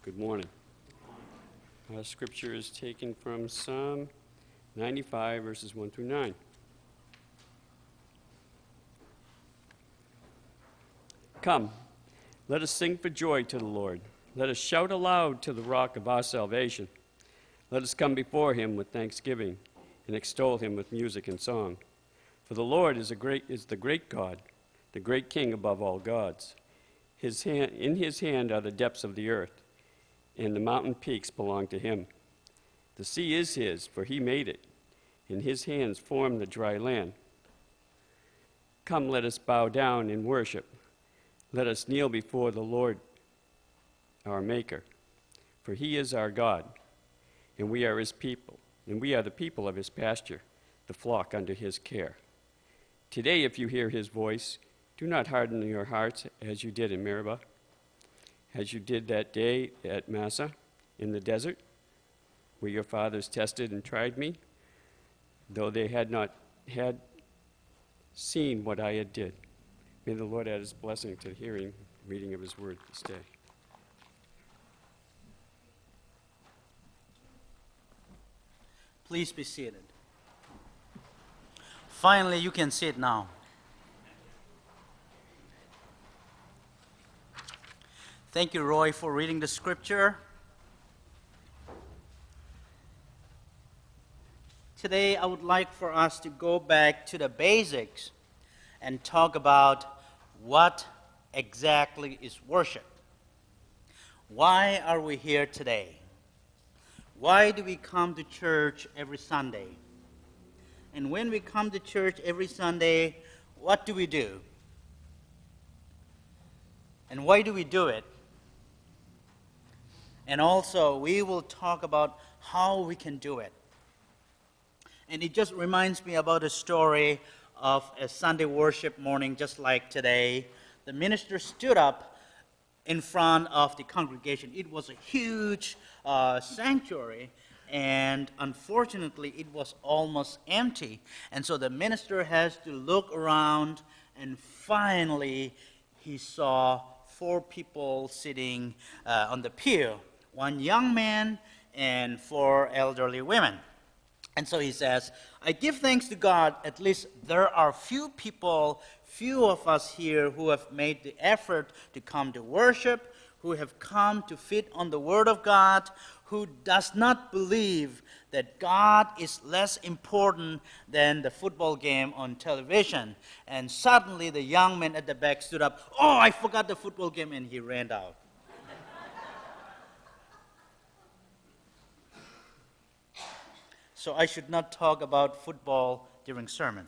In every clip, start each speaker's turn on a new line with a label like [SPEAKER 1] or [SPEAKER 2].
[SPEAKER 1] Good morning. Our scripture is taken from Psalm 95, verses 1 through 9. Come, let us sing for joy to the Lord. Let us shout aloud to the rock of our salvation. Let us come before him with thanksgiving and extol him with music and song. For the Lord is the great God, the great King above all gods. In his hand are the depths of the earth, and the mountain peaks belong to him. The sea is his, for he made it, and his hands formed the dry land. Come, let us bow down and worship. Let us kneel before the Lord, our Maker. For he is our God, and we are his people, and we are the people of his pasture, the flock under his care. Today, if you hear his voice, do not harden your hearts as you did in Meribah, as you did that day at Massah in the desert, where your fathers tested and tried me, though they had not seen what I had did. May the Lord add his blessing to the hearing, reading of his word this day.
[SPEAKER 2] Please be seated. Finally, you can sit now. Thank you, Roy, for reading the scripture. Today, I would like for us to go back to the basics and talk about what exactly is worship. Why are we here today? Why do we come to church every Sunday? And when we come to church every Sunday, what do we do? And why do we do it? And also, we will talk about how we can do it. And it just reminds me about a story of a Sunday worship morning just like today. The minister stood up in front of the congregation. It was a huge sanctuary, and unfortunately, it was almost empty. And so the minister has to look around, and finally, he saw 4 people sitting on the pew. 1 young man and 4 elderly women. And so he says, I give thanks to God, at least there are few of us here who have made the effort to come to worship, who have come to feed on the Word of God, who does not believe that God is less important than the football game on television. And suddenly the young man at the back stood up, oh, I forgot the football game, and he ran out. So I should not talk about football during sermon.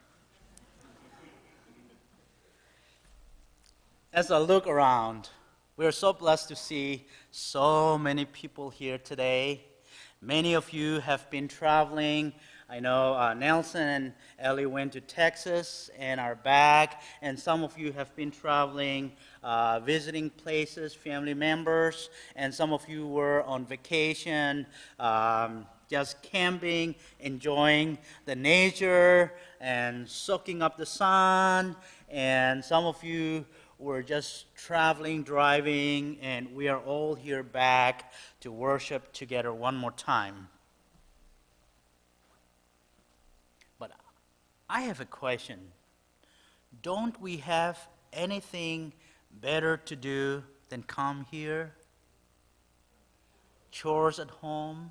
[SPEAKER 2] As I look around, we are so blessed to see so many people here today. Many of you have been traveling. I know Nelson and Ellie went to Texas and are back. And some of you have been traveling, visiting places, family members. And some of you were on vacation, just camping, enjoying the nature and soaking up the sun. And some of you were just traveling, driving, and we are all here back to worship together one more time. But I have a question. Don't we have anything better to do than come here? Chores at home?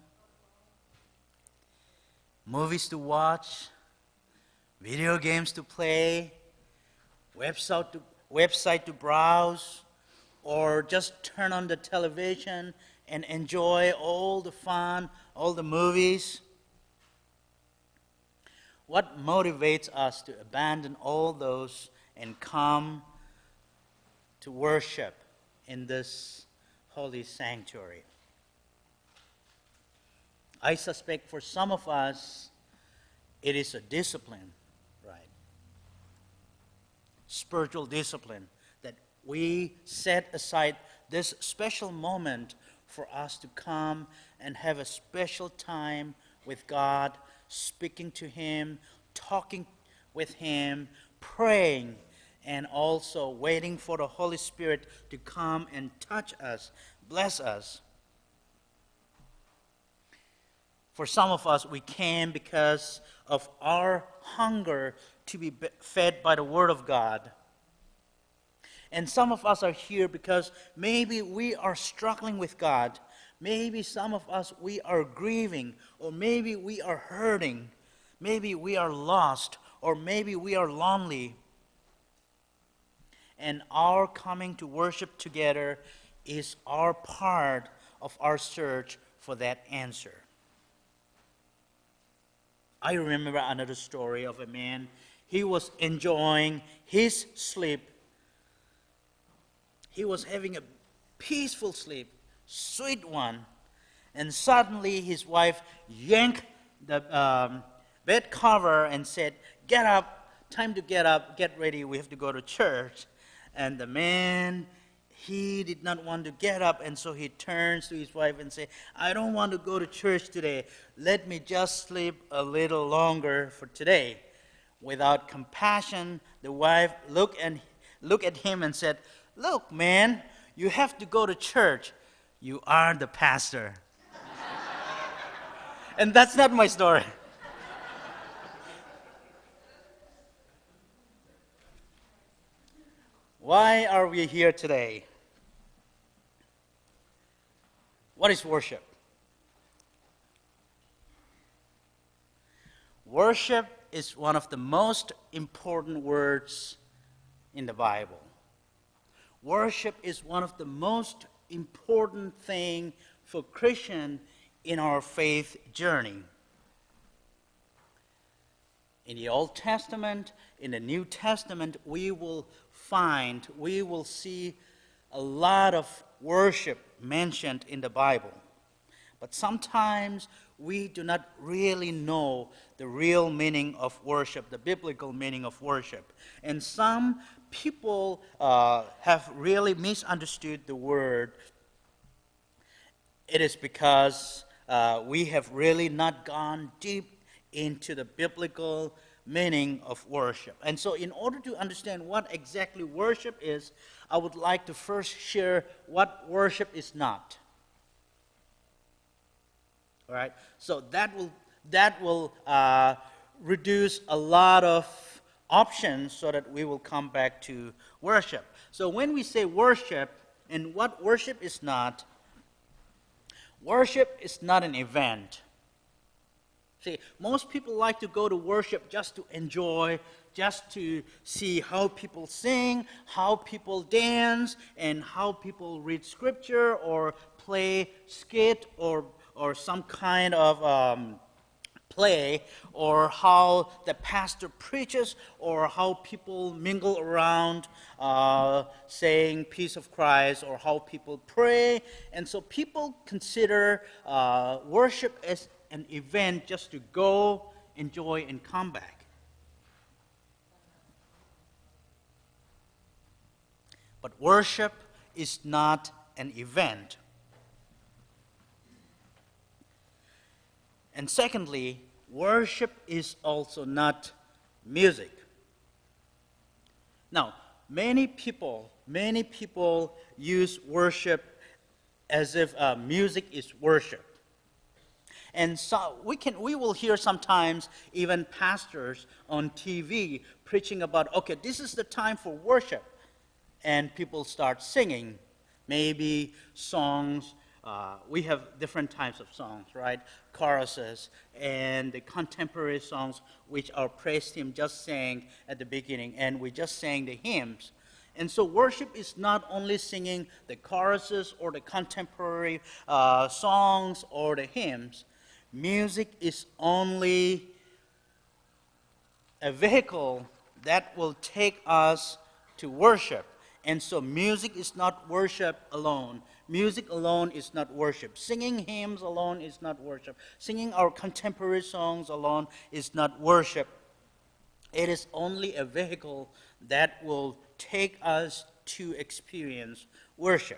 [SPEAKER 2] Movies to watch, video games to play, website to browse, or just turn on the television and enjoy all the fun, all the movies. What motivates us to abandon all those and come to worship in this holy sanctuary? I suspect for some of us, it is a discipline, right? Spiritual discipline, that we set aside this special moment for us to come and have a special time with God, speaking to him, talking with him, praying, and also waiting for the Holy Spirit to come and touch us, bless us. For some of us, we came because of our hunger to be fed by the Word of God. And some of us are here because maybe we are struggling with God. Maybe some of us, we are grieving, or maybe we are hurting. Maybe we are lost, or maybe we are lonely. And our coming to worship together is our part of our search for that answer. I remember another story of a man. He was enjoying his sleep. He was having a peaceful sleep, sweet one. And suddenly his wife yanked the bed cover and said, "Get up, time to get up, get ready, we have to go to church." And the man, he did not want to get up, and so he turns to his wife and says, "I don't want to go to church today. Let me just sleep a little longer for today." Without compassion, the wife looked at him and said, "Look, man, you have to go to church. You are the pastor." And that's not my story. Why are we here today? What is worship? Worship is one of the most important words in the Bible. Worship is one of the most important thing for Christian in our faith journey. In the Old Testament, in the New Testament, we will see a lot of worship mentioned in the Bible. But sometimes we do not really know the real meaning of worship, the biblical meaning of worship. And some people have really misunderstood the word. It is because we have really not gone deep into the biblical meaning of worship. And so in order to understand what exactly worship is, I would like to first share what worship is not. All right? So that will reduce a lot of options so that we will come back to worship. So when we say worship and what worship is not an event. See, most people like to go to worship just to enjoy, just to see how people sing, how people dance, and how people read scripture or play skit or some kind of play, or how the pastor preaches, or how people mingle around saying peace of Christ, or how people pray. And so people consider worship as an event just to go, enjoy, and come back. But worship is not an event. And secondly, worship is also not music. Now, many people use worship as if music is worship. And so we will hear sometimes even pastors on TV preaching about, okay, this is the time for worship. And people start singing, maybe songs. We have different types of songs, right? Choruses and the contemporary songs, which our praise team just sang at the beginning, and we just sang the hymns. And so worship is not only singing the choruses or the contemporary songs or the hymns. Music is only a vehicle that will take us to worship. And so music is not worship alone. Music alone is not worship. Singing hymns alone is not worship. Singing our contemporary songs alone is not worship. It is only a vehicle that will take us to experience worship.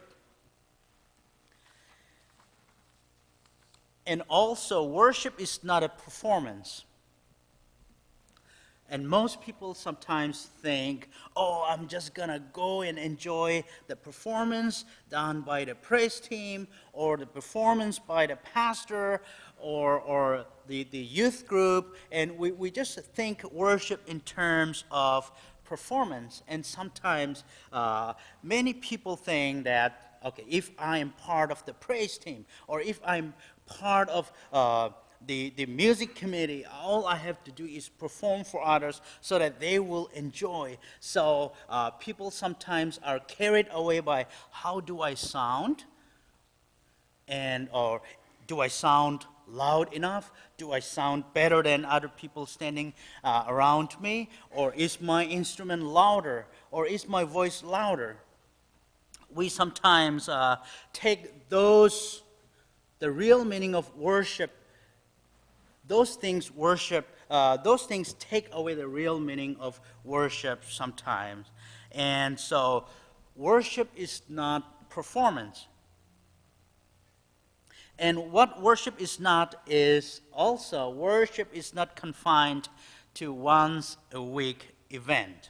[SPEAKER 2] And also, worship is not a performance. And most people sometimes think, oh, I'm just going to go and enjoy the performance done by the praise team or the performance by the pastor or the youth group. And we just think worship in terms of performance. And sometimes many people think that, okay, if I am part of the praise team or if I'm part of the music committee, all I have to do is perform for others so that they will enjoy. So people sometimes are carried away by how do I sound, or do I sound loud enough? Do I sound better than other people standing around me? Or is my instrument louder? Or is my voice louder? We sometimes take the real meaning of worship. Those things take away the real meaning of worship sometimes. And so worship is not performance. And what worship is not is also, worship is not confined to once a week event.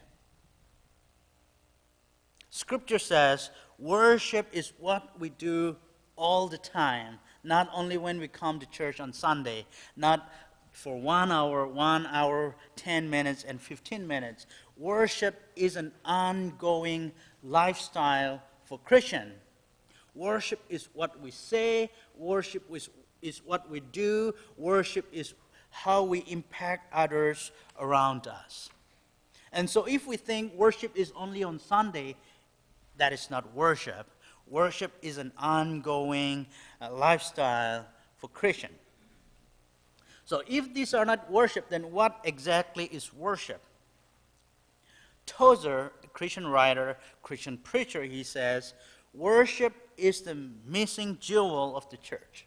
[SPEAKER 2] Scripture says worship is what we do all the time, not only when we come to church on Sunday, not for 1 hour, 10 minutes, and 15 minutes. Worship is an ongoing lifestyle for Christians. Worship is what we say. Worship is what we do. Worship is how we impact others around us. And so if we think worship is only on Sunday, that is not worship. Worship is an ongoing lifestyle for Christians. So if these are not worship, then what exactly is worship? Tozer, a Christian writer, Christian preacher, he says, worship is the missing jewel of the church.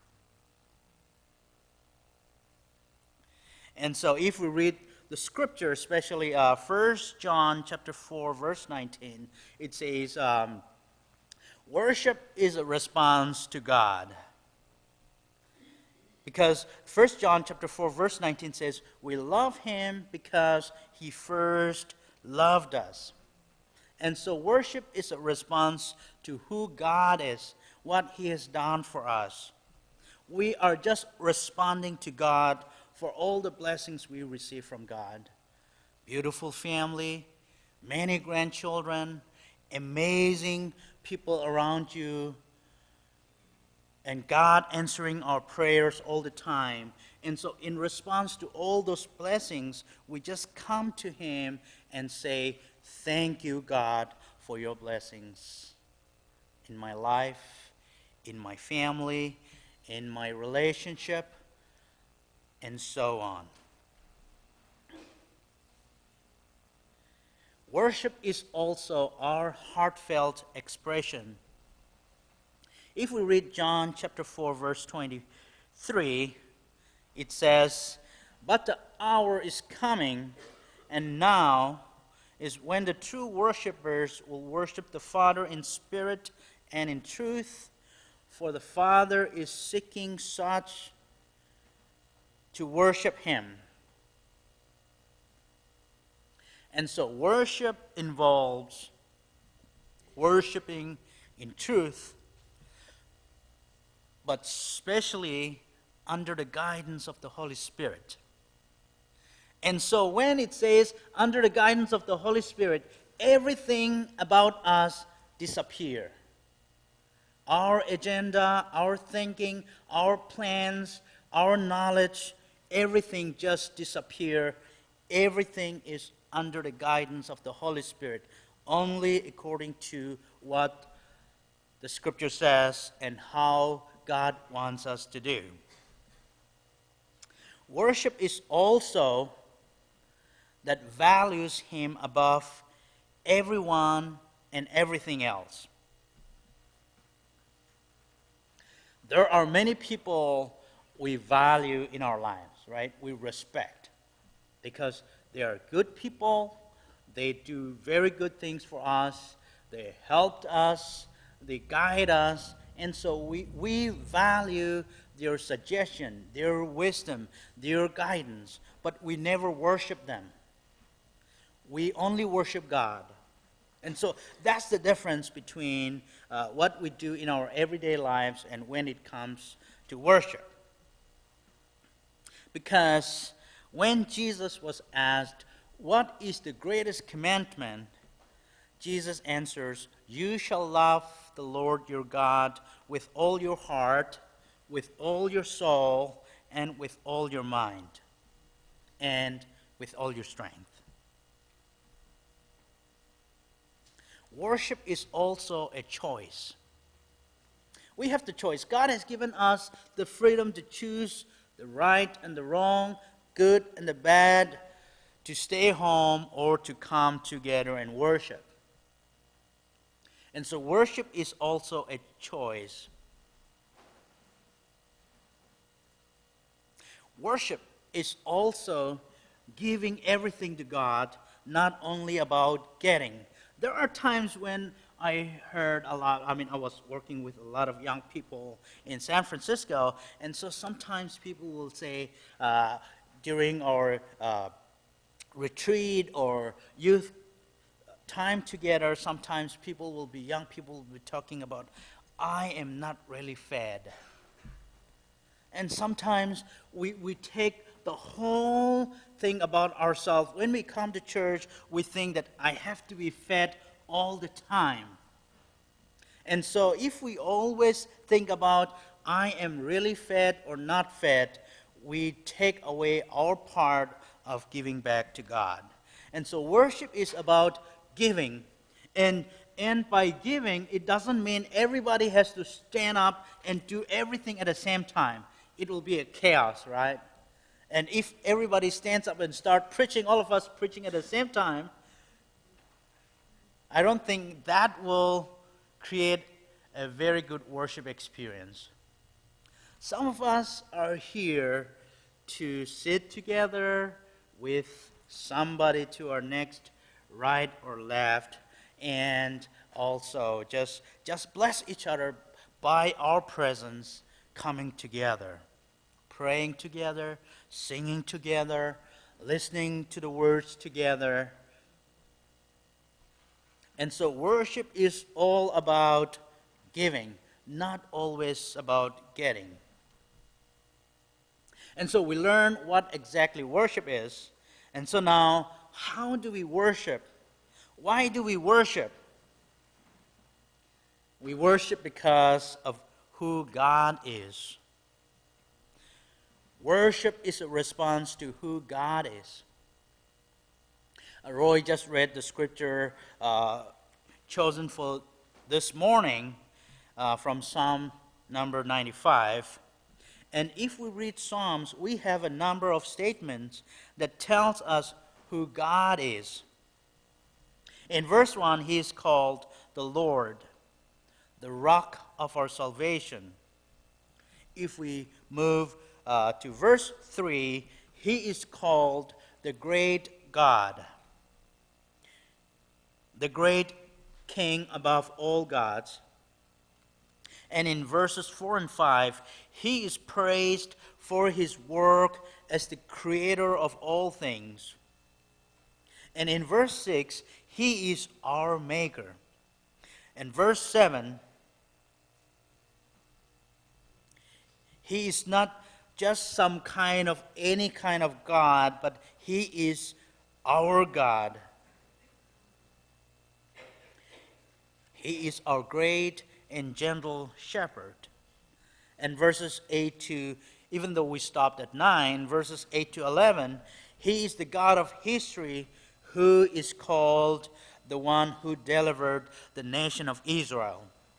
[SPEAKER 2] And so if we read the scripture, especially 1 John chapter 4, verse 19, it says, worship is a response to God. Because 1 John chapter 4, verse 19 says, we love him because he first loved us. And so worship is a response to who God is, what he has done for us. We are just responding to God for all the blessings we receive from God. Beautiful family, many grandchildren, amazing people around you, and God answering our prayers all the time. And so in response to all those blessings, we just come to him and say, thank you, God, for your blessings in my life, in my family, in my relationship, and so on. Worship is also our heartfelt expression. If we read John chapter 4, verse 23, it says, but the hour is coming, and now is when the true worshipers will worship the Father in spirit and in truth, for the Father is seeking such to worship him. And so worship involves worshiping in truth, but especially under the guidance of the Holy Spirit. And so when it says under the guidance of the Holy Spirit, everything about us disappears. Our agenda, our thinking, our plans, our knowledge, everything just disappears. Everything is under the guidance of the Holy Spirit, only according to what the Scripture says and how God wants us to do. Worship is also that values him above everyone and everything else. There are many people we value in our lives, right? We respect because they are good people. They do very good things for us. They helped us. They guide us. And so we value their suggestion, their wisdom, their guidance, but we never worship them. We only worship God. And so that's the difference between what we do in our everyday lives and when it comes to worship. Because when Jesus was asked, "What is the greatest commandment?" Jesus answers, "You shall love the Lord your God with all your heart, with all your soul, and with all your mind, and with all your strength." Worship is also a choice. We have the choice. God has given us the freedom to choose the right and the wrong, good and the bad, to stay home or to come together and worship. And so worship is also a choice. Worship is also giving everything to God, not only about getting. There are times when I heard a lot, I was working with a lot of young people in San Francisco, and so sometimes people will say during our retreat or youth time together, sometimes young people will be talking about, "I am not really fed." And sometimes we take the whole thing about ourselves. When we come to church, we think that I have to be fed all the time. And so if we always think about, I am really fed or not fed, we take away our part of giving back to God. And so worship is about giving. And by giving, it doesn't mean everybody has to stand up and do everything at the same time. It will be a chaos, right? And if everybody stands up and start preaching, all of us preaching at the same time, I don't think that will create a very good worship experience. Some of us are here to sit together with somebody to our next right or left, and also just bless each other by our presence, coming together, praying together, singing together, listening to the words together. And so worship is all about giving, not always about getting. And so we learn what exactly worship is. And so now, how do we worship? Why do we worship? We worship because of who God is. Worship is a response to who God is. Roy just read the scripture chosen for this morning from Psalm number 95. And if we read Psalms, we have a number of statements that tells us who God is. In verse 1, he is called the Lord, the rock of our salvation. If we move to verse 3, he is called the great God, the great King above all gods. And in verses 4 and 5, he is praised for his work as the creator of all things. And in verse 6, he is our maker. And verse 7, he is not just any kind of God, but he is our God. He is our great and gentle shepherd. And verses 8 to, even though we stopped at 9, verses 8 to 11, he is the God of history who is called the one who delivered the nation of Israel.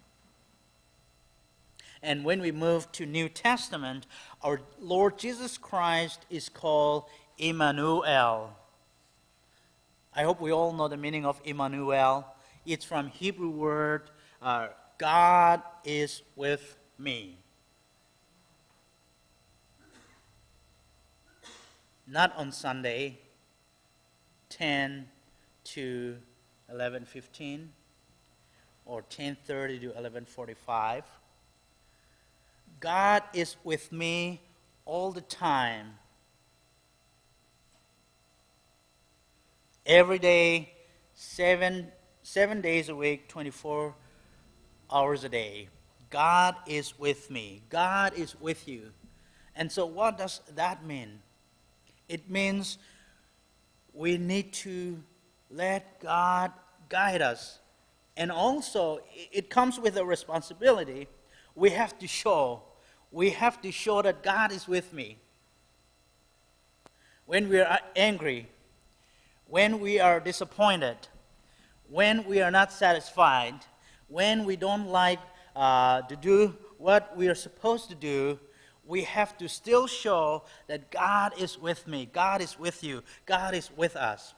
[SPEAKER 2] And when we move to New Testament, our Lord Jesus Christ is called Emmanuel. I hope we all know the meaning of Emmanuel. It's from Hebrew word, God is with me. Not on Sunday, 10 to 11:15, or 10:30 to 11:45. God is with me all the time, every day, seven days a week, 24 hours a day. God is with me. God is with you. And so what does that mean? It means we need to let God guide us. And also, it comes with a responsibility. We have to show that God is with me. When we are angry, when we are disappointed, when we are not satisfied, when we don't like to do what we are supposed to do, we have to still show that God is with me, God is with you, God is with us.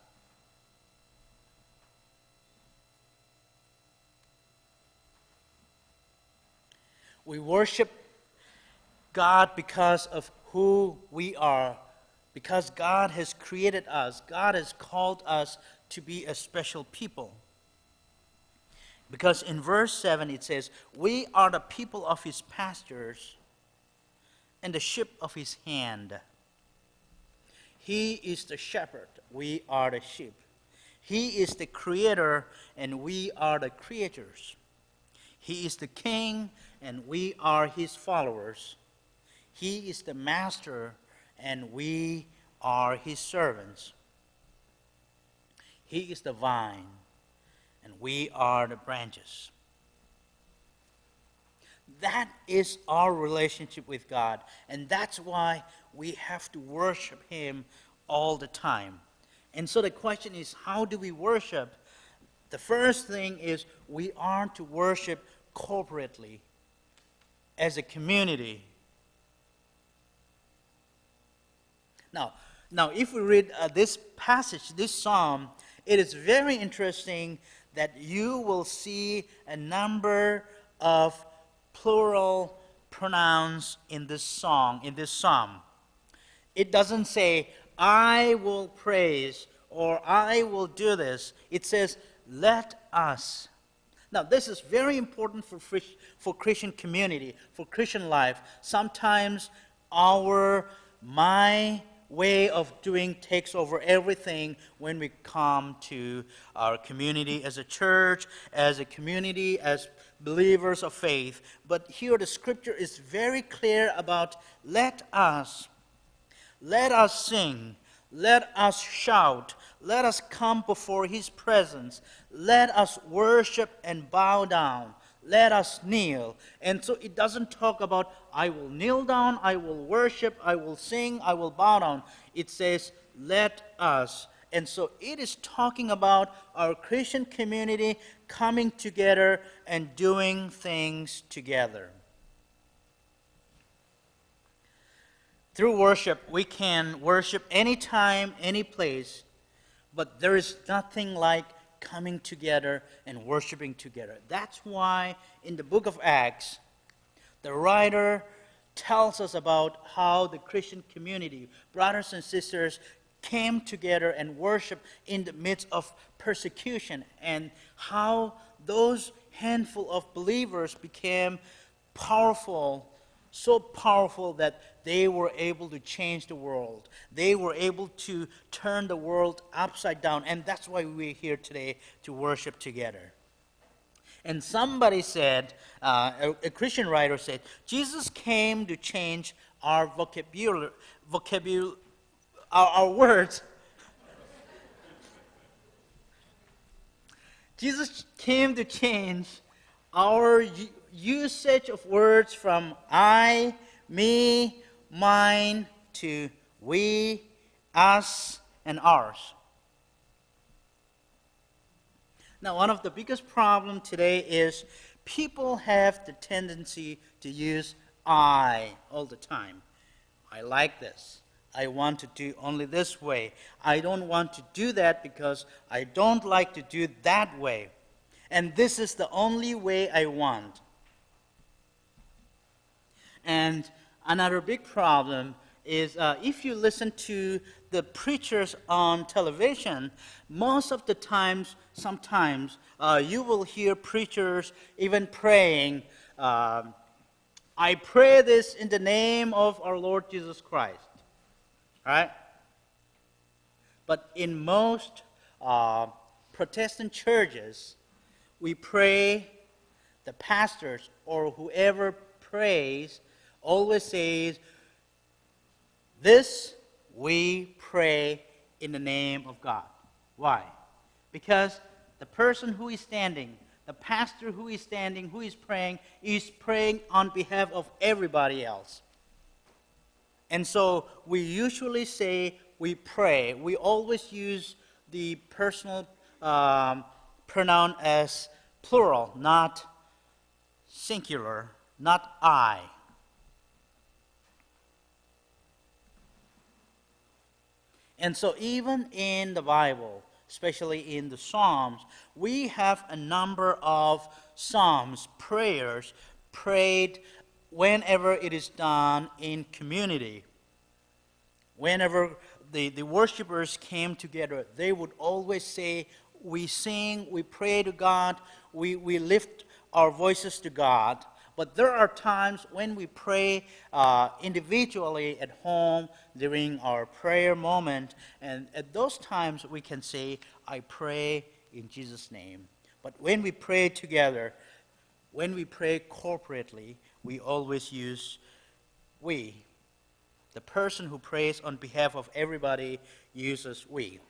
[SPEAKER 2] We worship God because of who we are, because God has created us, God has called us to be a special people. Because in verse 7 it says, "We are the people of his pastures and the sheep of his hand." He is the shepherd, we are the sheep. He is the creator, and we are the creatures. He is the king, and we are his followers. He is the master, and we are his servants. He is the vine, and we are the branches. That is our relationship with God, and that's why we have to worship him all the time. And so the question is, how do we worship? The first thing is we are to worship corporately, as a community. Now, if we read this passage, this psalm, it is very interesting that you will see a number of plural pronouns in this song, in this psalm. It doesn't say, "I will praise," or "I will do this." It says, "Let us." Now, this is very important for Christian community, for Christian life. Sometimes my way of doing takes over everything when we come to our community as a church, as a community, as believers of faith. But here the scripture is very clear about let us sing, let us shout, let us come before his presence, let us worship and bow down, let us kneel. And so it doesn't talk about, I will kneel down, I will worship, I will sing, I will bow down. It says, let us. And so it is talking about our Christian community coming together and doing things together. Through worship, we can worship anytime, any place, but there is nothing like coming together and worshiping together. That's why in the book of Acts, the writer tells us about how the Christian community, brothers and sisters, came together and worshiped in the midst of persecution, and how those handful of believers became powerful, so powerful that they were able to change the world. They were able to turn the world upside down, and that's why we're here today to worship together. And somebody said, a Christian writer said, Jesus came to change our vocabulary, our words. Jesus came to change our usage of words from I, me, mine, to we, us, and ours. Now, one of the biggest problems today is people have the tendency to use I all the time. I like this. I want to do only this way. I don't want to do that because I don't like to do that way. And this is the only way I want. And another big problem is if you listen to the preachers on television, most of the times, sometimes, you will hear preachers even praying, I pray this in the name of our Lord Jesus Christ. Right? But in most Protestant churches, we pray, the pastors or whoever prays always says, this we pray in the name of God. Why? Because the person who is standing, the pastor who is standing, who is praying on behalf of everybody else. And so we usually say we pray. We always use the personal pronoun as plural, not singular, not I. And so even in the Bible, especially in the Psalms, we have a number of psalms, prayers, prayed whenever it is done in community. Whenever the worshipers came together, they would always say, we sing, we pray to God, we lift our voices to God. But there are times when we pray individually at home during our prayer moment, and at those times we can say, I pray in Jesus' name. But when we pray together, when we pray corporately, we always use we. The person who prays on behalf of everybody uses we.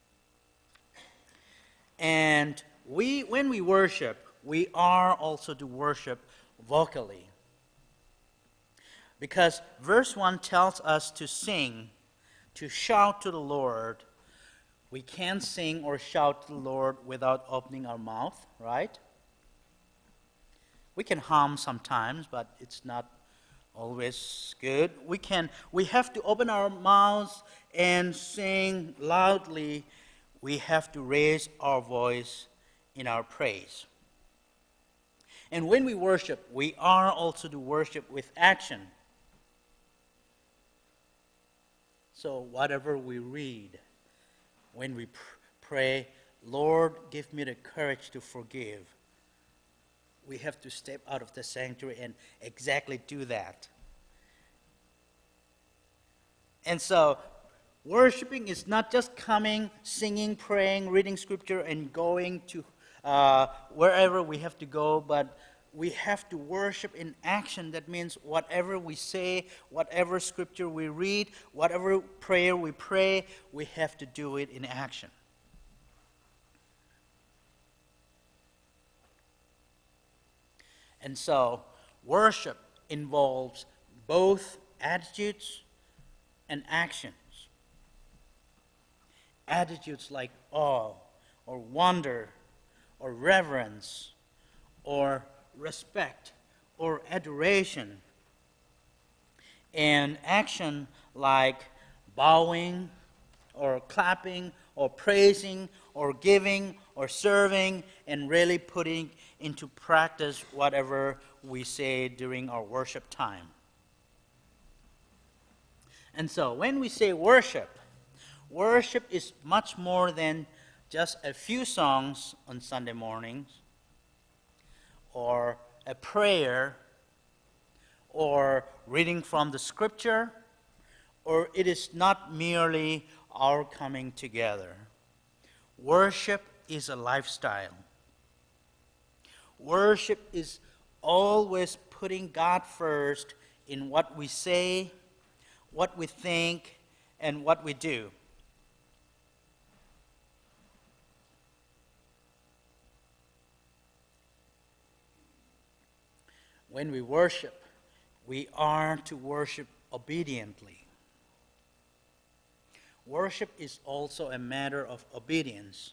[SPEAKER 2] And when we worship, we are also to worship vocally. Because verse 1 tells us to sing, to shout to the Lord. We can't sing or shout to the Lord without opening our mouth, right? We can hum sometimes, but it's not always good. We have to open our mouths and sing loudly. We have to raise our voice in our praise. And when we worship, we are also to worship with action. So whatever we read, when we pray, Lord, give me the courage to forgive, we have to step out of the sanctuary and exactly do that. And so worshiping is not just coming, singing, praying, reading scripture, and going to wherever we have to go, but we have to worship in action. That means whatever we say, whatever scripture we read, whatever prayer we pray, we have to do it in action. And so, worship involves both attitudes and actions. Attitudes like awe, or wonder, or reverence, or respect, or adoration. And action like bowing, or clapping, or praising, or giving, or serving, and really putting into practice whatever we say during our worship time. And so when we say worship, worship is much more than just a few songs on Sunday mornings, or a prayer, or reading from the scripture, or it is not merely our coming together. Worship is a lifestyle. Worship is always putting God first in what we say, what we think, and what we do. When we worship, we are to worship obediently. Worship is also a matter of obedience.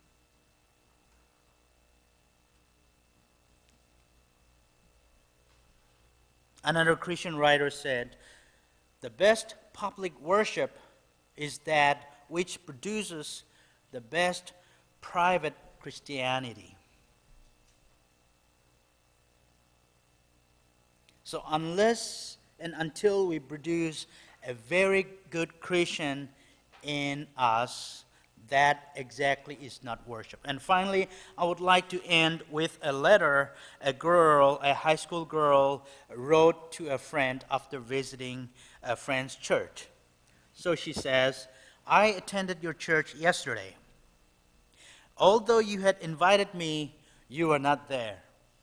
[SPEAKER 2] Another Christian writer said, the best public worship is that which produces the best private Christianity. So unless and until we produce a very good Christian in us, that exactly is not worship. And finally, I would like to end with a letter a high school girl, wrote to a friend after visiting a friend's church. So she says, I attended your church yesterday. Although you had invited me, you were not there.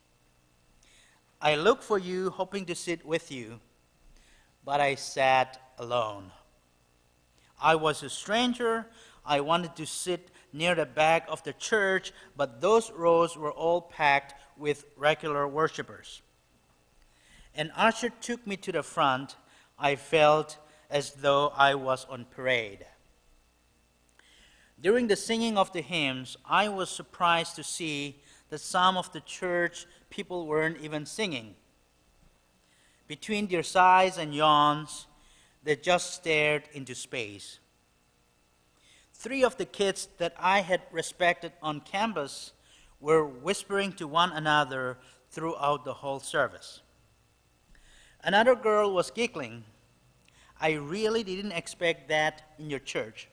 [SPEAKER 2] I looked for you, hoping to sit with you, but I sat alone. I was a stranger. I wanted to sit near the back of the church, but those rows were all packed with regular worshipers. An usher took me to the front. I felt as though I was on parade. During the singing of the hymns, I was surprised to see that some of the church people weren't even singing. Between their sighs and yawns, they just stared into space. 3 of the kids that I had respected on campus were whispering to one another throughout the whole service. Another girl was giggling. I really didn't expect that in your church.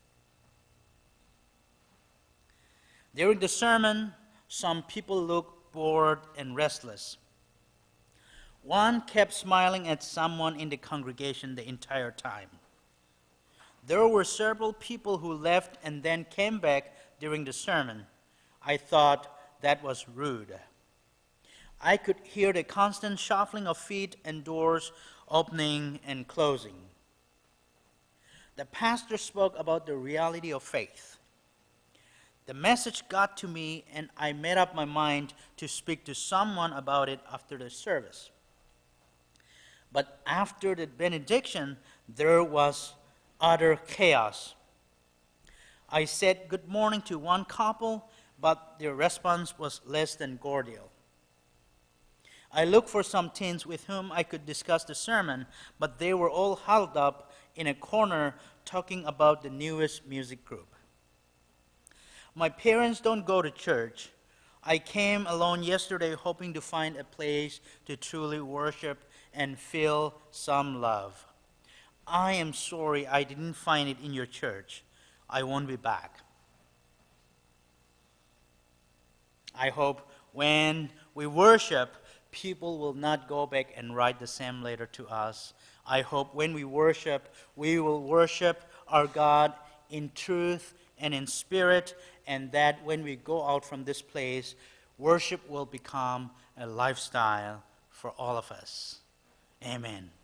[SPEAKER 2] During the sermon, some people looked bored and restless. One kept smiling at someone in the congregation the entire time. There were several people who left and then came back during the sermon. I thought that was rude. I could hear the constant shuffling of feet and doors opening and closing. The pastor spoke about the reality of faith. The message got to me, and I made up my mind to speak to someone about it after the service. But after the benediction, there was utter chaos. I said good morning to one couple, but their response was less than cordial. I looked for some teens with whom I could discuss the sermon, but they were all huddled up in a corner talking about the newest music group. My parents don't go to church. I came alone yesterday hoping to find a place to truly worship and feel some love. I am sorry I didn't find it in your church. I won't be back. I hope when we worship, people will not go back and write the same letter to us. I hope when we will worship our God in truth and in spirit, and that when we go out from this place, worship will become a lifestyle for all of us. Amen.